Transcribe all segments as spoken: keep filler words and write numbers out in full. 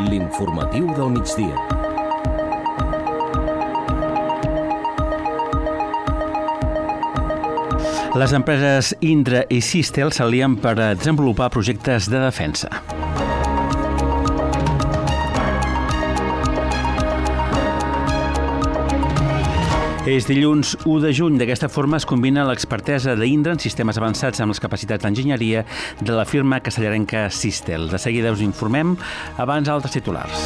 L'informatiu del migdia. Les empreses Indra i Sistel s'alien per desenvolupar projectes de defensa. És dilluns u de juny. D'aquesta forma es combina l'expertesa d'Indra en sistemes avançats amb les capacitats d'enginyeria de la firma castellarenca Sistel. De seguida us informem, abans altres titulars.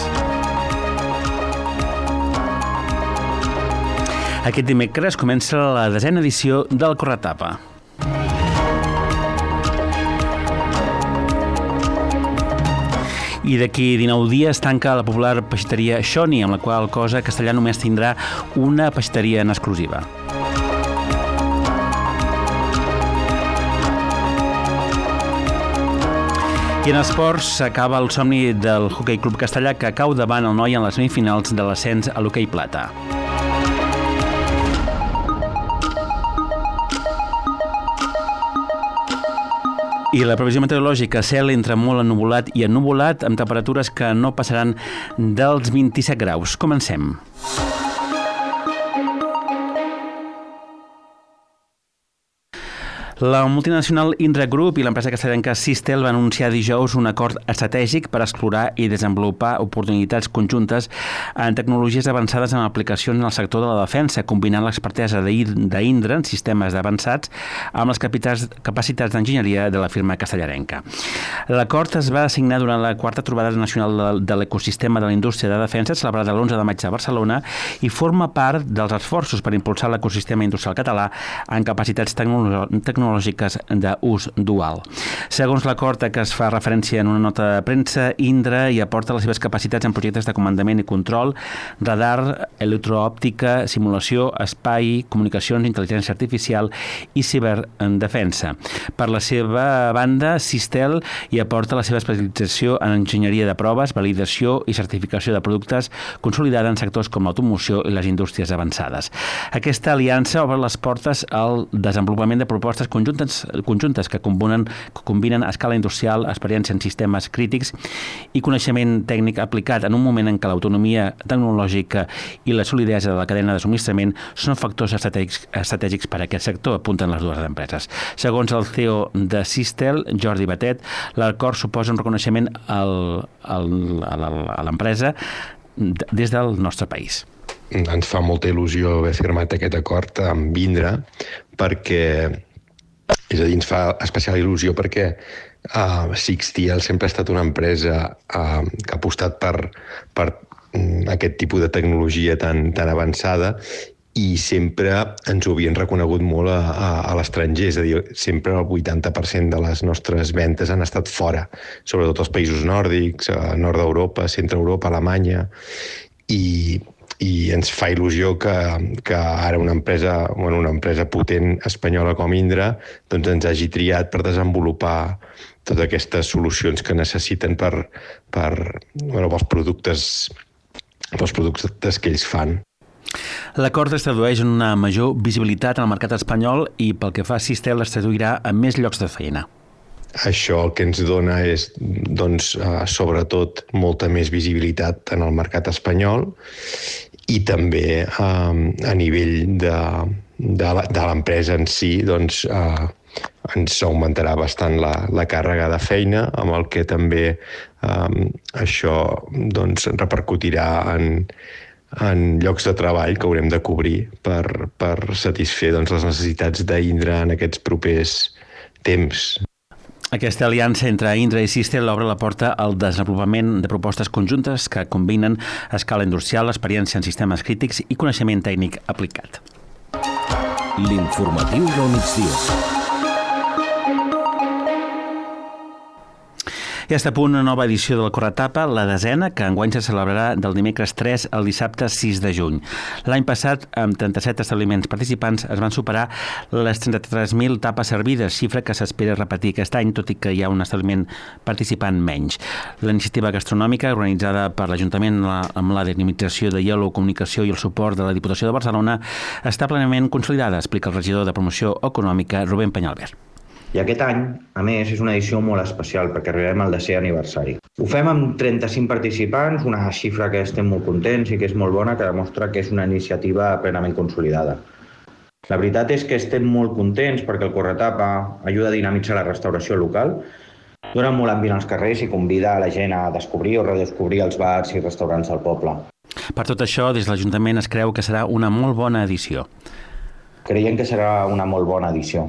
Aquest dimecres comença la desena edició del Corretapa. I d'aquí dinou dies tanca la popular peixateria Shoni, amb la qual cosa Castellà només tindrà una peixateria en exclusiva. I en esports s'acaba el somni del Hoquei Club Castellà, que cau davant el Noi en les semifinals de l'ascens a l'hoquei plata. I la previsió meteorològica, cel entre molt ennuvolat i ennuvolat, amb temperatures que no passaran dels vint-i-set graus. Comencem. La multinacional Indra Group i l'empresa castellenca Sistel van anunciar dijous un acord estratègic per explorar i desenvolupar oportunitats conjuntes en tecnologies avançades en aplicacions en el sector de la defensa, combinant l'expertesa d'Indra en sistemes avançats amb les capacitats d'enginyeria de la firma castellarenca. L'acord es va signar durant la quarta trobada nacional de l'ecosistema de la indústria de defensa, celebrada l'onze de maig a Barcelona, i forma part dels esforços per impulsar l'ecosistema industrial català en capacitats tecnològiques tecnològiques d'ús dual. Segons l'acord a què es fa referència en una nota de premsa, Indra hi aporta les seves capacitats en projectes de comandament i control, radar, electroòptica, simulació, espai, comunicacions, intel·ligència artificial i ciberdefensa. Per la seva banda, Sistel hi aporta la seva especialització en enginyeria de proves, validació i certificació de productes, consolidada en sectors com l'automoció i les indústries avançades. Aquesta aliança obre les portes al desenvolupament de propostes conjuntes, conjuntes que combinen, que combinen escala industrial, experiència en sistemes crítics i coneixement tècnic aplicat en un moment en què l'autonomia tecnològica i la solidesa de la cadena de subministrament són factors estratègics, estratègics per a aquest sector, apunten les dues empreses. Segons el C E O de Sistel, Jordi Batet, l'acord suposa un reconeixement al, al, a l'empresa des del nostre país. Ens fa molta il·lusió haver firmat aquest acord amb Indra perquè És a dir, ens fa especial il·lusió perquè uh, Sixtiel sempre ha estat una empresa uh, que ha apostat per, per um, aquest tipus de tecnologia tan, tan avançada i sempre ens ho havien reconegut molt a, a, a l'estranger, és a dir, sempre el vuitanta per cent de les nostres ventes han estat fora, sobretot als països nòrdics, a nord d'Europa, centre Europa, Alemanya, i i ens fa il·lusió que, que ara una empresa, bueno, una empresa potent espanyola com Indra doncs ens hagi triat per desenvolupar totes aquestes solucions que necessiten per, per, bueno, pels productes, pels productes que ells fan. L'acord es tradueix en una major visibilitat en el mercat espanyol i pel que fa a Sistel es traduirà en més llocs de feina. Això el que ens dona és, doncs, sobretot, molta més visibilitat en el mercat espanyol i també eh, a nivell de, de, de l'empresa en si, doncs, eh, ens augmentarà bastant la, la càrrega de feina, amb el que també eh, això doncs, repercutirà en, en llocs de treball que haurem de cobrir per, per satisfer doncs, les necessitats d'Indra en aquests propers temps. Aquesta aliança entre Indra i Sistel obre la porta al desenvolupament de propostes conjuntes que combinen escala industrial, experiència en sistemes crítics i coneixement tècnic aplicat. L'informatiu del migdia. Ja està a punt una nova edició del Corretapa, la desena, que enguany se celebrarà del dimecres tres al dissabte sis de juny. L'any passat, amb trenta-set establiments participants, es van superar les trenta-tres mil tapes servides, xifra que s'espera repetir aquest any, tot i que hi ha un establiment participant menys. La iniciativa gastronòmica, organitzada per l'Ajuntament amb la dinamització de Yellow Comunicació i el suport de la Diputació de Barcelona, està plenament consolidada, explica el regidor de Promoció Econòmica, Rubén Peñalver. I aquest any, a més, és una edició molt especial perquè arribem al desè aniversari. Ho fem amb trenta-cinc participants, una xifra que estem molt contents i que és molt bona, que demostra que és una iniciativa plenament consolidada. La veritat és que estem molt contents perquè el Corretapa ajuda a dinamitzar la restauració local, dona molt ambient als carrers i convida a la gent a descobrir o redescobrir els bars i restaurants del poble. Per tot això, des de l'Ajuntament es creu que serà una molt bona edició. Creiem que serà una molt bona edició.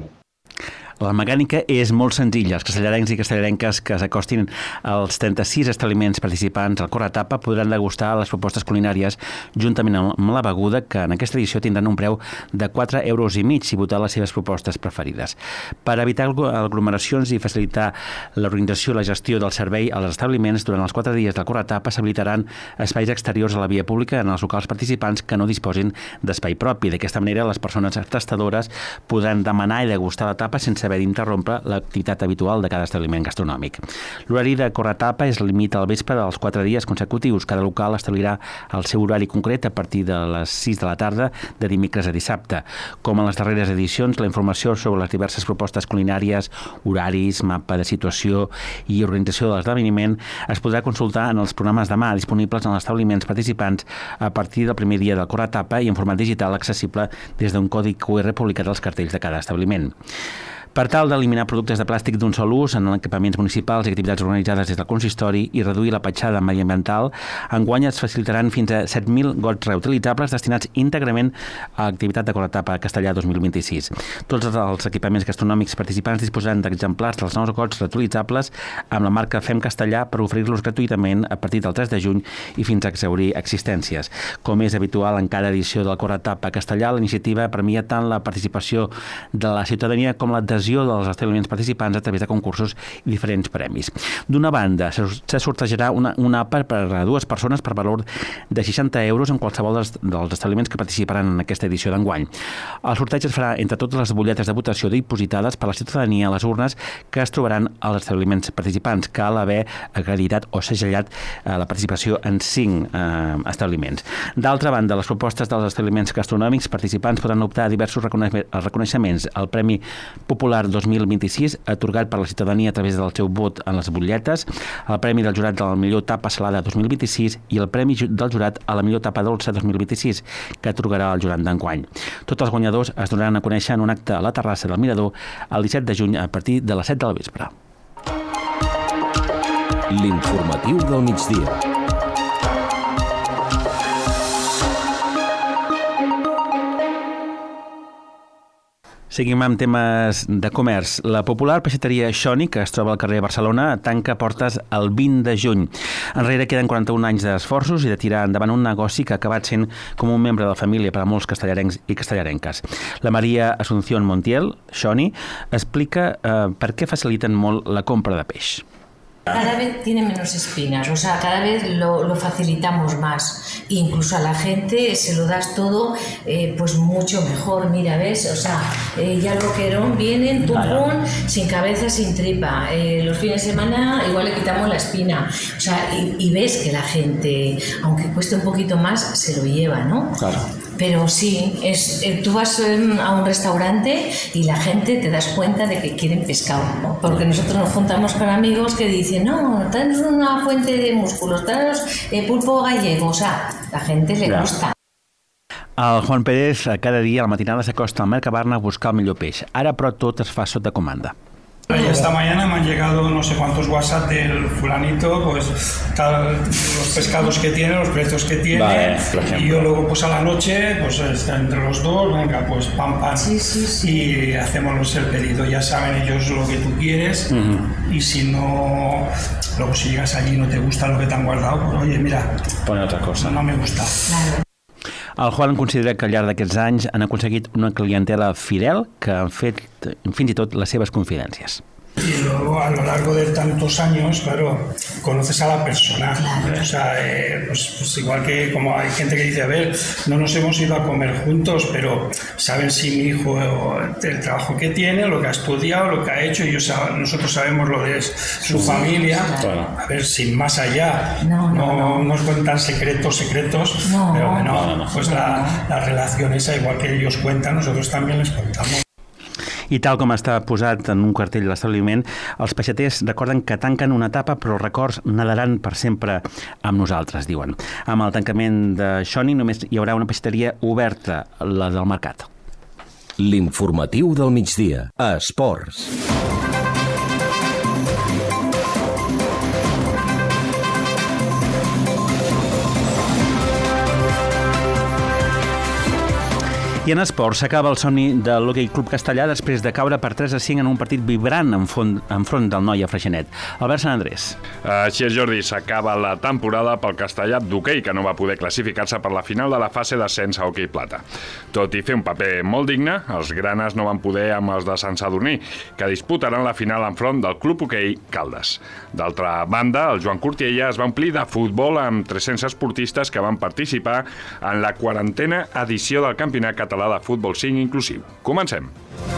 La mecànica és molt senzilla. Els castellarencs i castellarenques que s'acostin als trenta-sis establiments participants al Corretapa podran degustar les propostes culinàries juntament amb la beguda, que en aquesta edició tindran un preu de quatre euros i mig i votar les seves propostes preferides. Per evitar aglomeracions i facilitar l'organització i la gestió del servei als establiments, durant els quatre dies del Corretapa s'habilitaran espais exteriors a la via pública en els locals participants que no disposin d'espai propi. D'aquesta manera, les persones tastadores podran demanar i degustar la tapa sense haver d'interrompre l'activitat habitual de cada establiment gastronòmic. L'horari de Corretapa es limita al vespre dels quatre dies consecutius. Cada local establirà el seu horari concret a partir de les sis de la tarda de dimecres a dissabte. Com en les darreres edicions, la informació sobre les diverses propostes culinàries, horaris, mapa de situació i organització de l'esdeveniment es podrà consultar en els programes de mà disponibles en els establiments participants a partir del primer dia del Corretapa i en format digital accessible des d'un codi Q R publicat als cartells de cada establiment. Per tal d'eliminar productes de plàstic d'un sol ús en equipaments municipals i activitats organitzades des del consistori i reduir la petjada mediambiental, enguany es facilitaran fins a set mil gots reutilitzables destinats íntegrament a l'activitat de Corretapa Castellà dos mil vint-i-sis. Tots els equipaments gastronòmics participants disposaran d'exemplars dels nous gots reutilitzables amb la marca Fem Castellà per oferir-los gratuïtament a partir del tres de juny i fins a exhaurir existències. Com és habitual en cada edició del Corretapa Castellà, la iniciativa premia tant la participació de la ciutadania com l'adhesió dels establiments participants a través de concursos i diferents premis. D'una banda, se sortejarà una, una app per a dues persones per valor de seixanta euros en qualsevol dels, dels establiments que participaran en aquesta edició d'enguany. El sorteig es farà entre totes les butlletes de votació dipositades per la ciutadania a les urnes que es trobaran als establiments participants. Cal haver acreditat o segellat eh, la participació en cinc eh, establiments. D'altra banda, les propostes dels establiments gastronòmics participants podran optar a diversos reconeixements. El Premi Popular dos mil vint-i-sis, atorgat per la ciutadania a través del seu vot en les butlletes, el Premi del Jurat de la millor tapa salada dos mil vint-i-sis i el Premi del Jurat a la millor tapa dolça dos mil vint-i-sis, que atorgarà el Jurat d'enguany. Tots els guanyadors es donaran a conèixer en un acte a la terrassa del Mirador el disset de juny a partir de les set del vespre. L'informatiu del migdia. Seguim amb temes de comerç. La popular peixateria Xoni, que es troba al carrer Barcelona, tanca portes el vint de juny. Enrere queden quaranta-un anys d'esforços i de tirar endavant un negoci que ha acabat sent com un membre de la família per a molts castellarencs i castellarenques. La Maria Asunción Montiel, Xoni, explica eh, per què faciliten molt la compra de peix. Cada vez tiene menos espinas, o sea, cada vez lo, lo facilitamos más. Incluso a la gente se lo das todo eh, pues mucho mejor, mira, ¿ves? O sea, eh, ya el boquerón viene, tupón, sin cabeza, sin tripa. Eh, los fines de semana igual le quitamos la espina. O sea, y, y ves que la gente, aunque cueste un poquito más, se lo lleva, ¿no? Claro. Pero sí, es, eh, tú vas eh, a un restaurante y la gente te das cuenta de que quieren pescado, ¿no? Porque nosotros nos juntamos con amigos que dicen, no, traes una fuente de músculos, traes eh, pulpo gallego, o sea, la gente le Clar. gusta. El Juan Pérez cada dia a la matinada s'acosta al Mercabarna a buscar el millor peix. Ara, però, tot es fa sota comanda. Esta mañana me han llegado no sé cuántos WhatsApp del fulanito, pues tal, los pescados que tiene, los precios que tiene, vale, y yo luego pues a la noche, pues entre los dos, venga, pues pam pam, sí, sí, sí. Y hacemos el pedido, ya saben ellos lo que tú quieres, uh-huh. Y si no, luego si llegas allí y no te gusta lo que te han guardado, pues oye, mira, pon otra cosa, no me gusta. Claro. El Juan considera que al llarg d'aquests anys han aconseguit una clientela fidel que han fet fins i tot les seves confidències. Y luego a lo largo de tantos años, claro, conoces a la persona. Claro. O sea, eh, pues, pues igual que como hay gente que dice, a ver, no nos hemos ido a comer juntos, pero saben si mi hijo, el trabajo que tiene, lo que ha estudiado, lo que ha hecho, y yo, nosotros sabemos lo de su sí, familia. Claro. A ver, sin más allá, no, no, no, no nos cuentan secretos, secretos, no, pero bueno, no, no, pues no. La, la relación esa, igual que ellos cuentan, nosotros también les contamos. I tal com està posat en un cartell de l'establiment, els peixaters recorden que tanquen una etapa, però els records nadaran per sempre amb nosaltres, diuen. Amb el tancament de Xoni només hi haurà una peixateria oberta, la del Mercat. L'informatiu del migdia, a Esports. I en esports s'acaba el somni de l'Hoquei Club Castellà després de caure per tres a cinc en un partit vibrant enfront del Noia Freixenet. Albert Sant Andrés. Així és, Jordi, s'acaba la temporada pel Castellà d'hoquei, que no va poder classificar-se per la final de la fase d'ascens a hoquei plata. Tot i fer un paper molt digne, els granes no van poder amb els de Sant Sadurní, que disputaran la final enfront del Club Hoquei Caldes. D'altra banda, el Joan Cortiella es va omplir de futbol amb tres-cents esportistes que van participar en la quarantena edició del Campionat Català de Futbol cinc inclusiu. Comencem.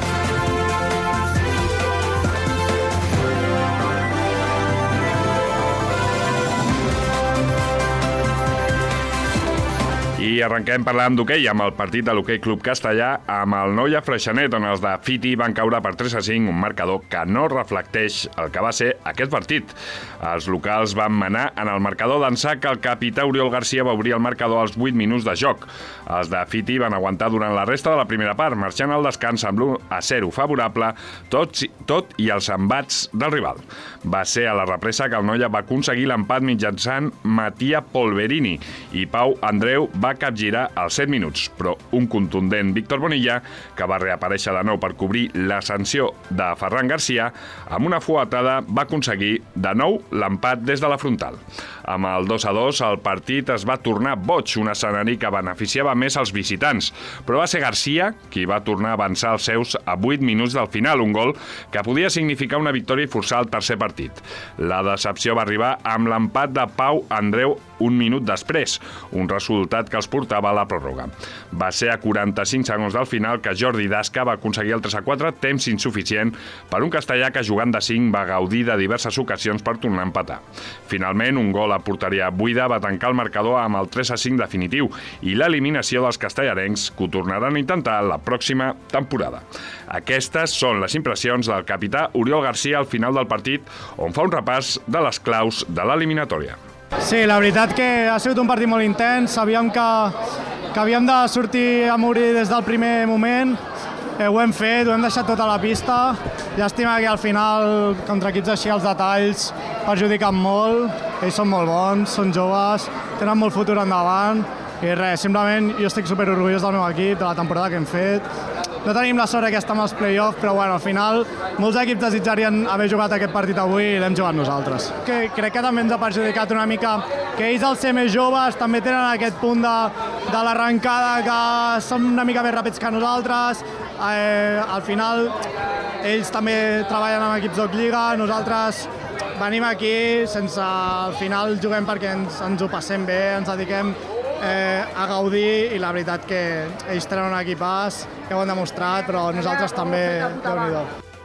I arrenquem parlant d'hoquei amb el partit de l'Hoquei Club Castellà amb el Noia Freixenet, on els de Fiti van caure per tres a cinc, un marcador que no reflecteix el que va ser aquest partit. Els locals van manar en el marcador d'ençà que el capità Oriol Garcia va obrir el marcador als vuit minuts de joc. Els de Fiti van aguantar durant la resta de la primera part, marxant al descans amb l'u a zero favorable, tot, tot i els embats del rival. Va ser a la represa que el Noia va aconseguir l'empat mitjançant Matia Polverini i Pau Andreu va capgirar als set minuts, però un contundent Víctor Bonilla, que va reaparèixer de nou per cobrir la sanció de Ferran Garcia, amb una fuetada va aconseguir de nou l'empat des de la frontal. Amb el dos a dos, el partit es va tornar boig, un escenari que beneficiava més als visitants, però va ser Garcia qui va tornar a avançar els seus a vuit minuts del final, un gol que podia significar una victòria i forçar el tercer partit. La decepció va arribar amb l'empat de Pau Andreu un minut després, un resultat que els portava a la pròrroga. Va ser a quaranta-cinc segons del final que Jordi Dasca va aconseguir el tres a quatre, temps insuficient per un castellà que jugant de cinc va gaudir de diverses ocasions per tornar a empatar. Finalment, un gol a porteria buida va tancar el marcador amb el tres a cinc definitiu i l'eliminació dels castellarencs, que ho tornaran a intentar la pròxima temporada. Aquestes són les impressions del capità Oriol Garcia al final del partit, on fa un repàs de les claus de l'eliminatòria. Sí, la veritat que ha sigut un partit molt intens, sabíem que, que havíem de sortir a morir des del primer moment, eh, ho hem fet, ho hem deixat tota la pista, llàstima que al final contra equips així els detalls perjudiquen molt, ells són molt bons, són joves, tenen molt futur endavant i res, simplement jo estic superorgullós del meu equip, de la temporada que hem fet. No tenim la sort que estem als play-off, però bueno, al final molts equips desitjarien haver jugat aquest partit avui i l'hem jugat nosaltres. Que crec que també ens ha perjudicat una mica que ells, al ser més joves, també tenen aquest punt de, de l'arrencada, que són una mica més ràpids que nosaltres. Eh, al final, ells també treballen amb equips d'Oc-Lliga, nosaltres venim aquí sense... Al final juguem perquè ens, ens ho passem bé, ens dediquem Eh, a gaudir i la veritat que ells tenen un equipàs que ho han demostrat, però nosaltres també, Déu-n'hi-do.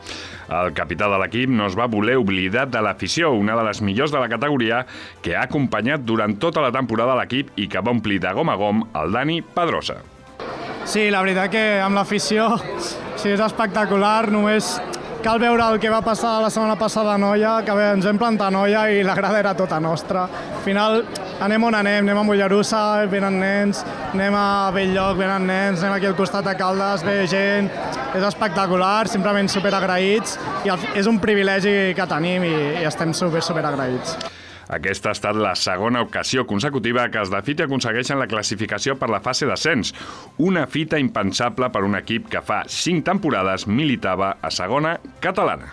El capità de l'equip no es va voler oblidar de l'afició, una de les millors de la categoria, que ha acompanyat durant tota la temporada l'equip i que va omplir de gom a gom el Dani Pedrosa. Sí, la veritat que amb l'afició sí, és espectacular, només cal veure el que va passar la setmana passada a Noia, que bé, ens vam plantar a Noia i la grada era tota nostra. Al final anem on anem, anem a Mollerussa, venen nens, anem a Belllloc, venen nens, anem aquí al costat de Caldes, ve gent, és espectacular, simplement superagraïts i és un privilegi que tenim i, i estem super, superagraïts. Aquesta ha estat la segona ocasió consecutiva que els de Fiti aconsegueixen la classificació per la fase d'ascens, una fita impensable per un equip que fa cinc temporades militava a segona catalana.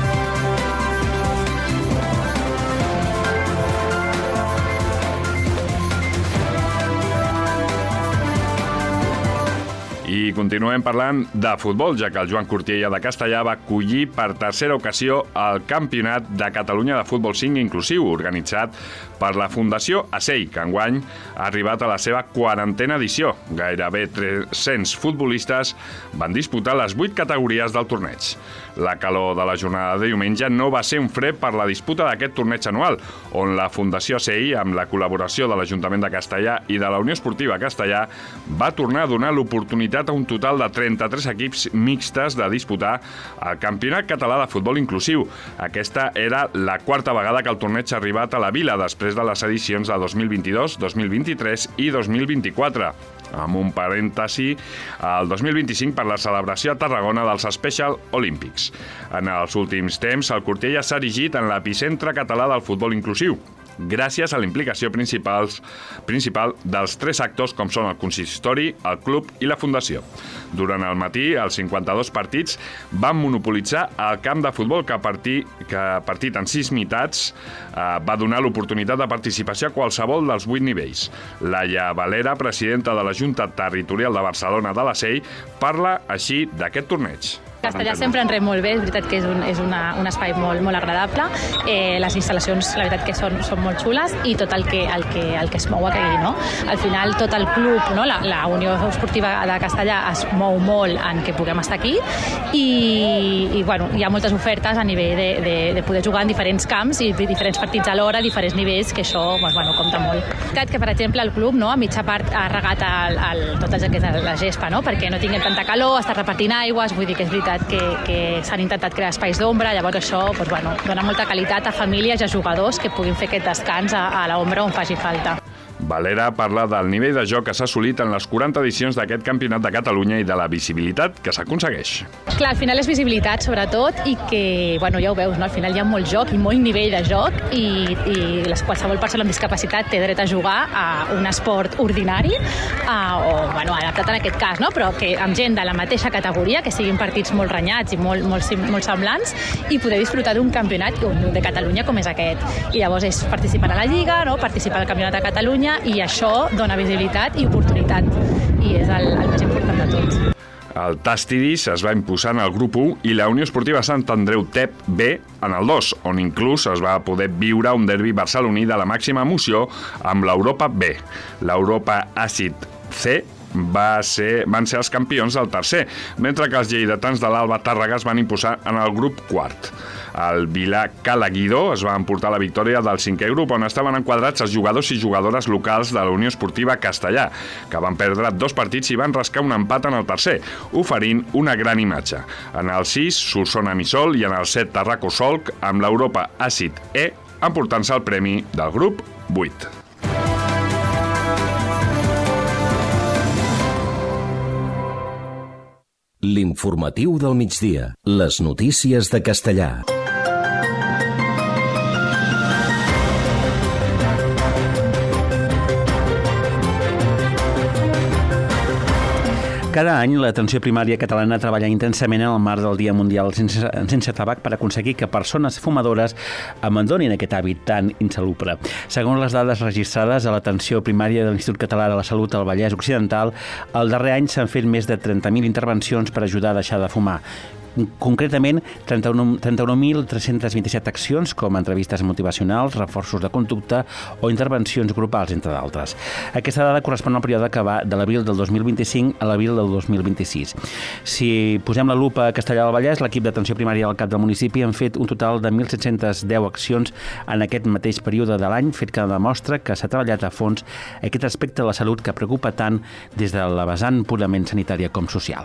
I continuem parlant de futbol, ja que el Joan Cortiella de Castellà va acollir per tercera ocasió el Campionat de Catalunya de Futbol cinc inclusiu, organitzat per la Fundació A S E I, que enguany ha arribat a la seva quarantena edició. Gairebé tres-cents futbolistes van disputar les vuit categories del torneig. La calor de la jornada de diumenge no va ser un fre per la disputa d'aquest torneig anual, on la Fundació A S E I, amb la col·laboració de l'Ajuntament de Castellà i de la Unió Esportiva Castellà, va tornar a donar l'oportunitat a un total de trenta-tres equips mixtes de disputar el Campionat Català de Futbol Inclusiu. Aquesta era la quarta vegada que el torneig ha arribat a la vila, després de les edicions de dos mil vint-i-dos, dos mil vint-i-tres i dos mil vint-i-quatre. Amb un parèntesi el dos mil vint-i-cinc per la celebració a Tarragona dels Special Olympics. En els últims temps, el Cortella s'ha erigit en l'epicentre català del futbol inclusiu, gràcies a la implicació principal, principal dels tres actors com són el consistori, el club i la fundació. Durant el matí, els cinquanta-dos partits van monopolitzar el camp de futbol que, partir, que partit en sis meitats eh, va donar l'oportunitat de participació a qualsevol dels vuit nivells. Laia Valera, presidenta de la Junta Territorial de Barcelona de la S E I, parla així d'aquest torneig. Castellà sempre ens rep molt bé, és veritat que és un, és una, un espai molt, molt agradable, eh, les instal·lacions la veritat que són, són molt xules i tot el que, el que, el que es mou aquí, no? Al final tot el club, no? la, la Unió Esportiva de Castellà es mou molt en que puguem estar aquí i, i bueno, hi ha moltes ofertes a nivell de, de, de poder jugar en diferents camps i diferents partits alhora, diferents nivells, que això doncs, bueno, compta molt. És veritat que, per exemple, el club no, a mitja part ha regat el, el, tot el que és la gespa, no? Perquè no tinguem tanta calor, està repartint aigües, vull dir que és veritat que, que s'han intentat crear espais d'ombra, llavors això doncs, bueno, dona molta qualitat a famílies i a jugadors que puguin fer aquest descans a, a l'ombra on faci falta. Valera parla del nivell de joc que s'ha assolit en les quaranta edicions d'aquest Campionat de Catalunya i de la visibilitat que s'aconsegueix. Clar, al final és visibilitat, sobretot, i que, bueno, ja ho veus, no? Al final hi ha molt joc i molt nivell de joc i, i les qualsevol persona amb discapacitat té dret a jugar a un esport ordinari, a, o, bueno, adaptat en aquest cas, no? Però que amb gent de la mateixa categoria, que siguin partits molt renyats i molt, molt, molt semblants, i poder disfrutar d'un campionat de Catalunya com és aquest. I llavors és participar a la Lliga, no? Participar al Campionat de Catalunya, i això dona visibilitat i oportunitat, i és el, el més important de tots. El Tastidis es va imposar en el grup u i la Unió Esportiva Sant Andreu T E P B en el dos, on inclús es va poder viure un derbi barceloní de la màxima emoció amb l'Europa B. L'Europa Àcid C Va ser, van ser els campions del tercer, mentre que els lleidatans de l'Alba Tàrrega es van imposar en el grup quart. El Vilà Calaguidó es va emportar la victòria del cinquè grup, on estaven enquadrats els jugadors i jugadores locals de la Unió Esportiva Castellà, que van perdre dos partits i van rascar un empat en el tercer, oferint una gran imatge. En el sis, Solsona Missol, i en el set, Tarraco Solc, amb l'Europa Àcid E, emportant-se el premi del grup vuit. L'informatiu del migdia. Les notícies de Castellà. Cada any, l'atenció primària catalana treballa intensament en el marc del Dia Mundial sense, sense tabac per aconseguir que persones fumadores abandonin aquest hàbit tan insalubre. Segons les dades registrades a l'atenció primària de l'Institut Català de la Salut al Vallès Occidental, el darrer any s'han fet més de trenta mil intervencions per ajudar a deixar de fumar. Concretament, trenta-un mil tres-cents vint-i-set accions, com entrevistes motivacionals, reforços de conducta o intervencions grupals, entre d'altres. Aquesta dada correspon al període que va de l'abril del dos mil vint-i-cinc a l'abril del dos mil vint-i-sis. Si posem la lupa a Castellà del Vallès, l'equip d'atenció primària del cap del municipi han fet un total de mil set-cents deu accions en aquest mateix període de l'any, fet que demostra que s'ha treballat a fons aquest aspecte de la salut que preocupa tant des de la vessant purament sanitària com social.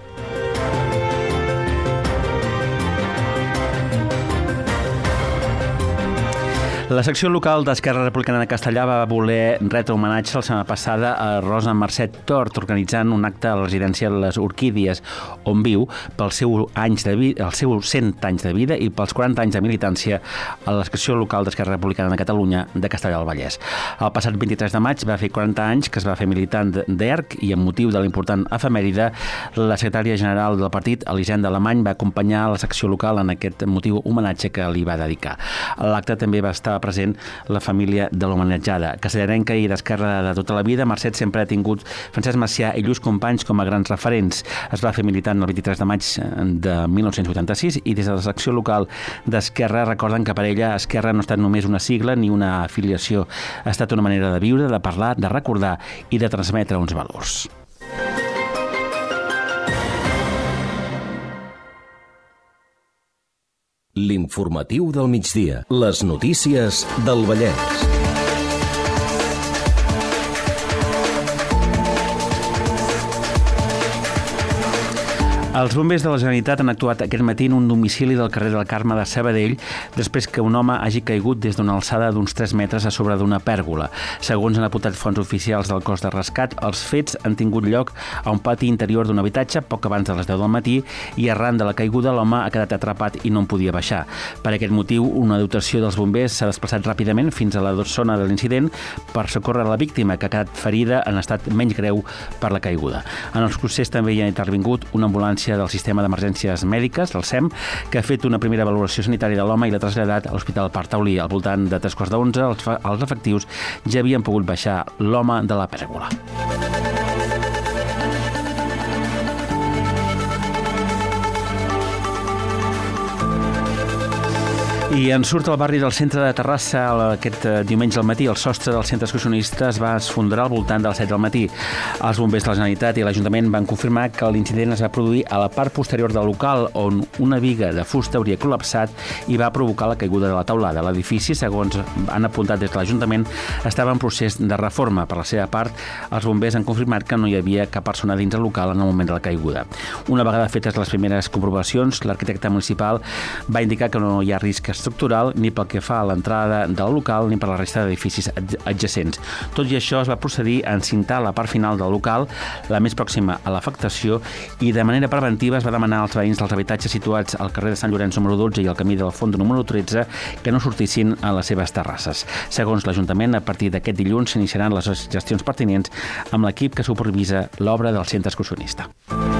La secció local d'Esquerra Republicana de Castellà va voler retre homenatge la setmana passada a Rosa Mercè Tort, organitzant un acte a la residència Les Orquídies, on viu, pels seus anys de vida, els seus cent anys de vida i pels quaranta anys de militància a la secció local d'Esquerra Republicana de Catalunya de Castellà del Vallès. El passat vint-i-tres de maig va fer quaranta anys que es va fer militant d'E R C i amb motiu de l'important efemèride, la secretària general del partit, Elisenda Alemany, va acompanyar la secció local en aquest motiu homenatge que li va dedicar. A l'acte també va estar present la família de l'homenatjada. Castellarenca i d'Esquerra de tota la vida, Mercè sempre ha tingut Francesc Macià i llurs companys com a grans referents. Es va fer militant el vint-i-tres de maig de mil nou-cents vuitanta-sis i des de la secció local d'Esquerra recorden que per ella Esquerra no ha estat només una sigla ni una afiliació. Ha estat una manera de viure, de parlar, de recordar i de transmetre uns valors. L'informatiu del migdia. Les notícies del Vallès. Els bombers de la Generalitat han actuat aquest matí en un domicili del carrer del Carme de Sabadell després que un home hagi caigut des d'una alçada d'uns tres metres a sobre d'una pèrgola. Segons han apuntat fonts oficials del cos de rescat, els fets han tingut lloc a un pati interior d'un habitatge poc abans de les deu del matí i arran de la caiguda l'home ha quedat atrapat i no en podia baixar. Per aquest motiu, una dotació dels bombers s'ha desplaçat ràpidament fins a la zona de l'incident per socórrer la víctima, que ha quedat ferida en estat menys greu per la caiguda. En els procés també hi ha intervingut una ambulància del Sistema d'Emergències Mèdiques, el S E M, que ha fet una primera valoració sanitària de l'home i l'ha traslladat a l'Hospital Parc Taulí. Al voltant de tres quarts d'onze, els, els efectius ja havien pogut baixar l'home de la pèrgola. I en surt al barri del centre de Terrassa aquest diumenge al matí. El sostre del centre excursionista es va esfondrar al voltant de les set del matí. Els bombers de la Generalitat i l'Ajuntament van confirmar que l'incident es va produir a la part posterior del local, on una biga de fusta hauria col·lapsat i va provocar la caiguda de la teulada. L'edifici, segons han apuntat des de l'Ajuntament, estava en procés de reforma. Per la seva part, els bombers han confirmat que no hi havia cap persona dins el local en el moment de la caiguda. Una vegada fetes les primeres comprovacions, l'arquitecte municipal va indicar que no hi ha risc estructural ni pel que fa a l'entrada del local ni per la resta d'edificis adjacents. Tot i això, es va procedir a encintar la part final del local, la més pròxima a l'afectació, i de manera preventiva es va demanar als veïns dels habitatges situats al carrer de Sant Llorenç número dotze i al camí del Fondo número tretze que no sortissin a les seves terrasses. Segons l'Ajuntament, a partir d'aquest dilluns s'iniciaran les gestions pertinents amb l'equip que supervisa l'obra del centre excursionista.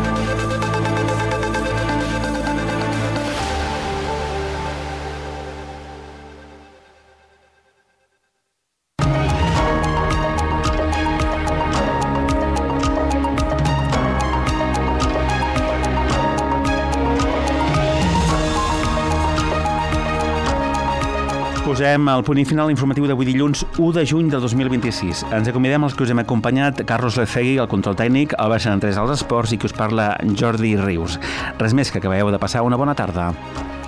Posem el punt final informatiu d'avui dilluns u de juny del dos mil vint-i-sis. Ens acomiadem els que us hem acompanyat, Carlos Lecegui, el control tècnic, Albert Sant Andrés als esports i que us parla Jordi Rius. Res més, que acabeu de passar una bona tarda.